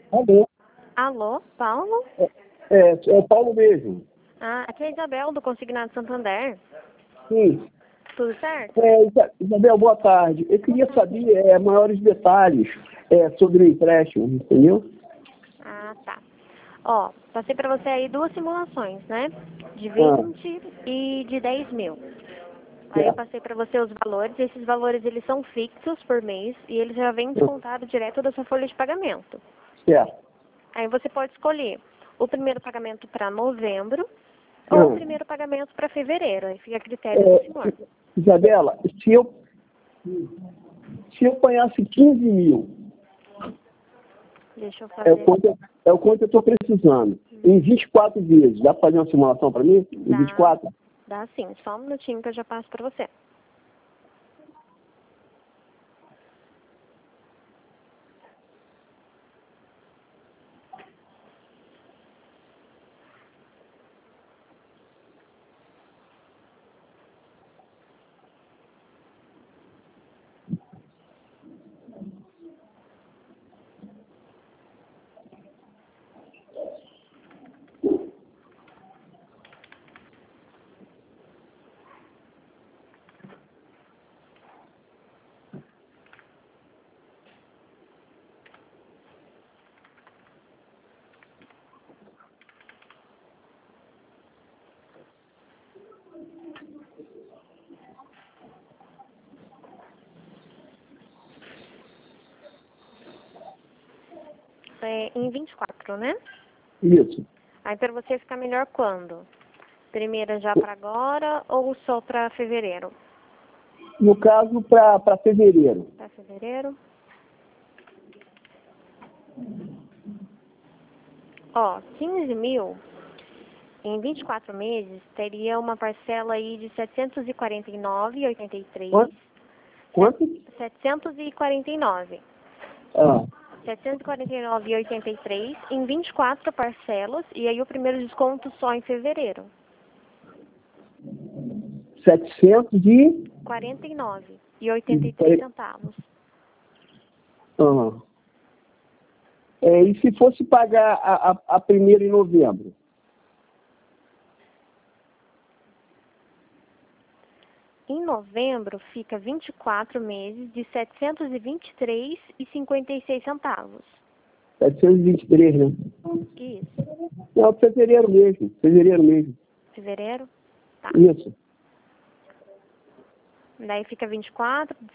Alô? Alô, Paulo? É o Paulo mesmo. Ah, aqui é a Isabel, do Consignado Santander. Sim. Tudo certo? Isabel, boa tarde. Eu queria saber maiores detalhes sobre o empréstimo, entendeu? Ah, tá. Ó, passei pra você aí duas simulações, né? De Ah, 20 e de 10 mil. Aí eu certo. passei pra você os valores. Esses valores, eles são fixos por mês e eles já vêm descontado direto da sua folha de pagamento. Certo. Aí você pode escolher o primeiro pagamento para novembro ou o primeiro pagamento para fevereiro. Aí fica a critério do senhor. Isabela, se eu apanhasse 15 mil, Deixa eu é o fazer. quanto, é o quanto eu estou precisando, em 24 vezes, dá para fazer uma simulação para mim? Em 24? Dá sim. Só um minutinho que eu já passo para você. É, em 24, né? Isso. Aí para você ficar melhor quando? Primeira já para agora ou só para fevereiro? No caso, para fevereiro. Para fevereiro. Ó, 15 mil em 24 meses teria uma parcela aí de 749,83. Quanto? 749. Ah, 749,83 em 24 parcelas e aí o primeiro desconto só em fevereiro. 700 de... 49,83 centavos. Ah. E se fosse pagar a primeira em novembro? Em novembro fica 24 meses de 723,56 centavos. 723, né? Isso. Não, fevereiro mesmo. Fevereiro mesmo. Fevereiro? Tá. Isso. Daí fica 24 de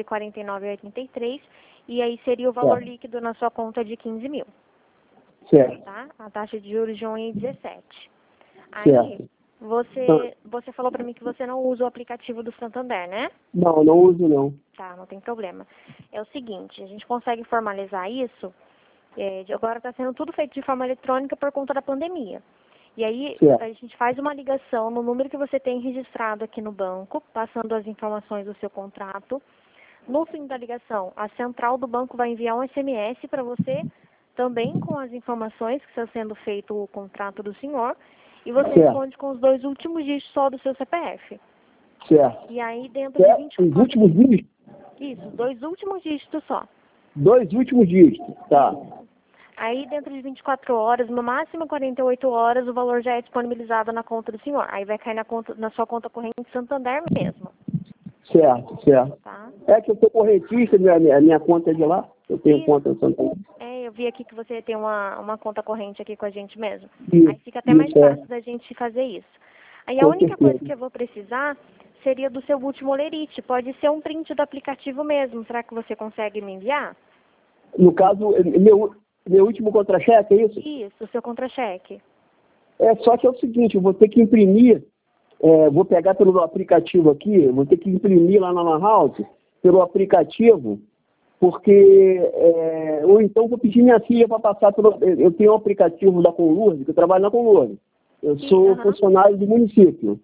749,83 e aí seria o valor líquido na sua conta de 15 mil. Certo. Tá? A taxa de juros de 1,17. Aí, Certo. você falou pra mim que você não usa o aplicativo do Santander, né? Não uso não. Tá, não tem problema. É o seguinte, a gente consegue formalizar isso, agora está sendo tudo feito de forma eletrônica por conta da pandemia. E aí, Certo. a gente faz uma ligação no número que você tem registrado aqui no banco, passando as informações do seu contrato. No fim da ligação, a central do banco vai enviar um SMS para você, também com as informações que está sendo feito o contrato do senhor, e você responde com os 2 últimos dígitos só do seu CPF. Certo. E aí, dentro de 24... Os últimos dígitos? Isso, os 2 últimos dígitos só. 2 últimos dígitos, tá. Aí, dentro de 24 horas, no máximo 48 horas, o valor já é disponibilizado na conta do senhor. Aí vai cair na sua conta corrente Santander mesmo. Certo. Tá? É que eu sou correntista, minha conta é de lá. Eu tenho conta no Santander. Eu vi aqui que você tem uma conta corrente aqui com a gente mesmo. Isso, Aí fica até mais isso, fácil da gente fazer isso. Aí a Com única coisa certeza. que eu vou precisar seria do seu último lerite. Pode ser um print do aplicativo mesmo. Será que você consegue me enviar? No caso, meu último contra-cheque, é isso? Isso, o seu contra-cheque. Só que é o seguinte, eu vou ter que imprimir, vou pegar pelo aplicativo aqui, vou ter que imprimir lá na Lan House, pelo aplicativo, porque, ou então vou pedir minha filha para passar pelo, eu tenho um aplicativo da Conlurd, que eu trabalho na Conlurd. Eu sou funcionário do município,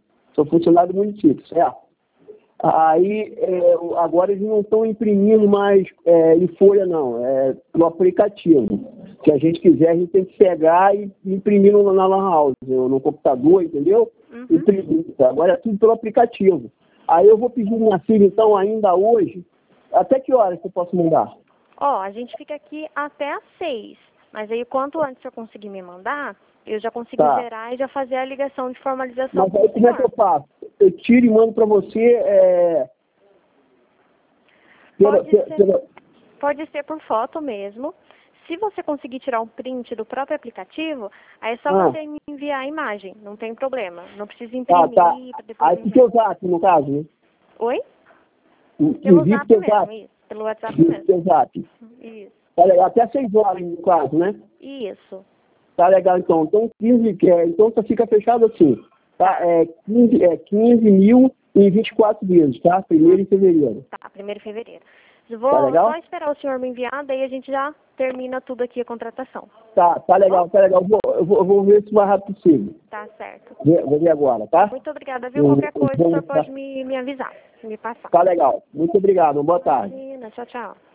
certo? Aí, agora eles não estão imprimindo mais em folha, não, no aplicativo. Se a gente quiser, a gente tem que pegar e imprimir na Lan House, no computador, entendeu? Imprimir. Agora é tudo pelo aplicativo. Aí eu vou pedir minha filha, então, ainda hoje, até que horas que eu posso mandar? Ó, a gente fica aqui até às 6. Mas aí, quanto antes eu conseguir me mandar, eu já consigo Tá. gerar e já fazer a ligação de formalização Mas com aí o como é que eu senhor. faço? Eu tiro e mando para você Pode ser por foto mesmo. Se você conseguir tirar um print do próprio aplicativo, aí é só Ah, você me enviar a imagem, não tem problema. Não precisa tá. imprimir para depois Aí pro enviar. teu zap, no caso, né? Oi? Pelo Envio pro zap teu mesmo, zap. isso. Pelo WhatsApp Envio pro mesmo. teu zap. Isso. Tá legal. Até 6 horas, no caso, né? Isso. Tá legal, então. Então, 15, então só fica fechado assim. Tá? 15 mil em 24 vezes, tá? Primeiro em fevereiro. Tá, 1º de fevereiro. Eu Tá vou legal? só esperar o senhor me enviar, daí a gente já termina tudo aqui a contratação. Tá legal, tá legal. Eu vou ver isso o mais rápido possível. Tá certo. Vou ver agora, tá? Muito obrigada, viu? Qualquer coisa o senhor Tá, pode me avisar, me passar. tá legal. Muito obrigado. Boa tarde. Imagina, tchau, tchau.